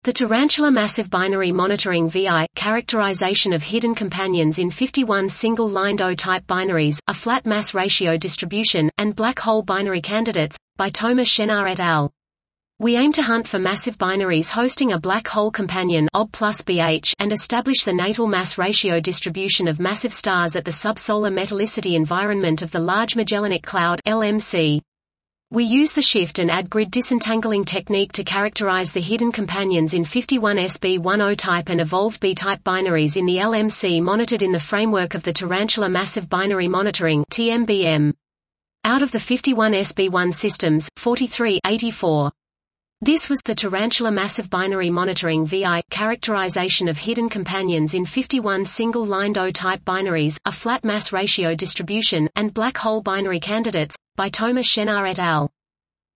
The Tarantula Massive Binary Monitoring VI characterization of hidden companions in 51 single-lined O-type binaries, a flat mass ratio distribution, and black hole binary candidates, by Thomas Chenard et al. We aim to hunt for massive binaries hosting a black hole companion OB plus BH and establish the natal mass ratio distribution of massive stars at the subsolar metallicity environment of the Large Magellanic Cloud (LMC). We use the shift and add grid disentangling technique to characterize the hidden companions in 51 SB10 type and evolved B-type binaries in the LMC monitored in the framework of the Tarantula Massive Binary Monitoring (TMBM). Out of the 51 SB1 systems, 43/84. This was the Tarantula Massive Binary Monitoring VI characterization of hidden companions in 51 single-lined O-type binaries, a flat mass ratio distribution, and black hole binary candidates, by Thomas Chenard et al.